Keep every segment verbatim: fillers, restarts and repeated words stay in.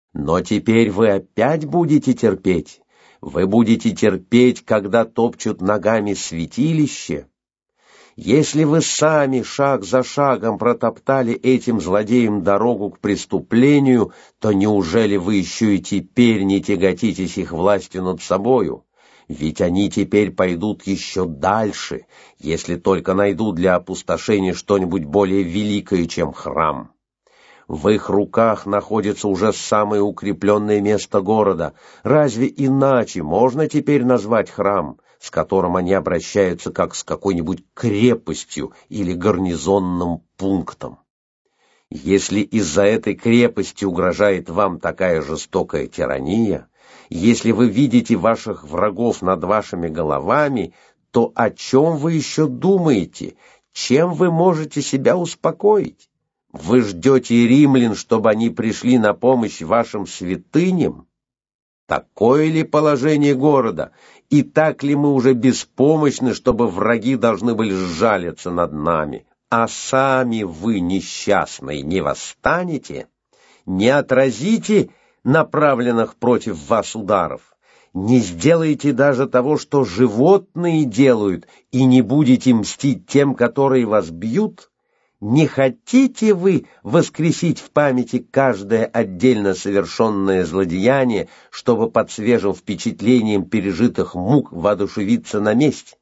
Но теперь вы опять будете терпеть. Вы будете терпеть, когда топчут ногами святилище. Если вы сами шаг за шагом протоптали этим злодеям дорогу к преступлению, то неужели вы еще и теперь не тяготитесь их властью над собою? Ведь они теперь пойдут еще дальше, если только найдут для опустошения что-нибудь более великое, чем храм. В их руках находится уже самое укрепленное место города. Разве иначе можно теперь назвать храм, с которым они обращаются как с какой-нибудь крепостью или гарнизонным пунктом? Если из-за этой крепости угрожает вам такая жестокая тирания, если вы видите ваших врагов над вашими головами, то о чем вы еще думаете? Чем вы можете себя успокоить? Вы ждете римлян, чтобы они пришли на помощь вашим святыням? Такое ли положение города? И так ли мы уже беспомощны, чтобы враги должны были сжалиться над нами? А сами вы, несчастные, не восстанете? Не отразите направленных против вас ударов? Не сделаете даже того, что животные делают, и не будете мстить тем, которые вас бьют? Не хотите вы воскресить в памяти каждое отдельно совершенное злодеяние, чтобы под свежим впечатлением пережитых мук воодушевиться на месте?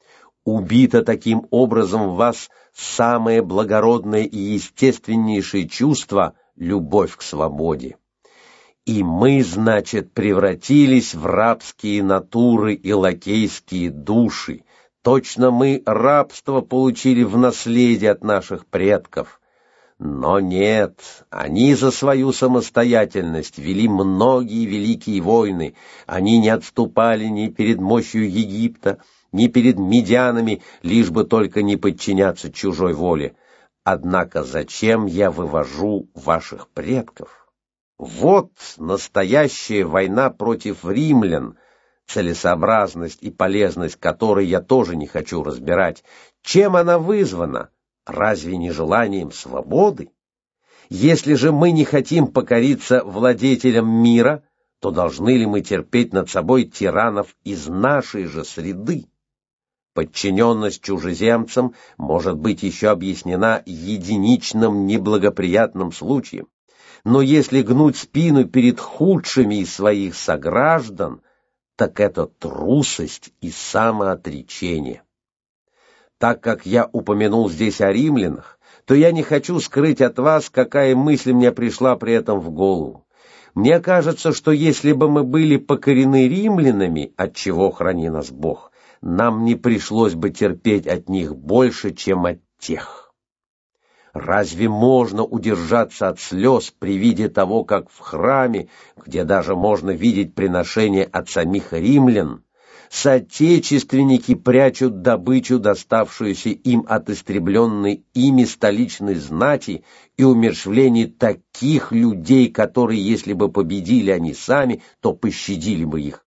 Убито таким образом в вас самое благородное и естественнейшее чувство — любовь к свободе. И мы, значит, превратились в рабские натуры и лакейские души. Точно мы рабство получили в наследие от наших предков. Но нет, они за свою самостоятельность вели многие великие войны. Они не отступали ни перед мощью Египта, ни перед медианами, лишь бы только не подчиняться чужой воле. Однако зачем я вывожу ваших предков? Вот настоящая война против римлян, целесообразность и полезность которой я тоже не хочу разбирать. Чем она вызвана? Разве не желанием свободы? Если же мы не хотим покориться владетелям мира, то должны ли мы терпеть над собой тиранов из нашей же среды? Подчиненность чужеземцам может быть еще объяснена единичным неблагоприятным случаем. Но если гнуть спину перед худшими из своих сограждан, так это трусость и самоотречение. Так как я упомянул здесь о римлянах, то я не хочу скрыть от вас, какая мысль мне пришла при этом в голову. Мне кажется, что если бы мы были покорены римлянами, от чего храни нас Бог, нам не пришлось бы терпеть от них больше, чем от тех. Разве можно удержаться от слез при виде того, как в храме, где даже можно видеть приношения от самих римлян, соотечественники прячут добычу, доставшуюся им от истребленной ими столичной знати, и умерщвление таких людей, которые, если бы победили они сами, то пощадили бы их?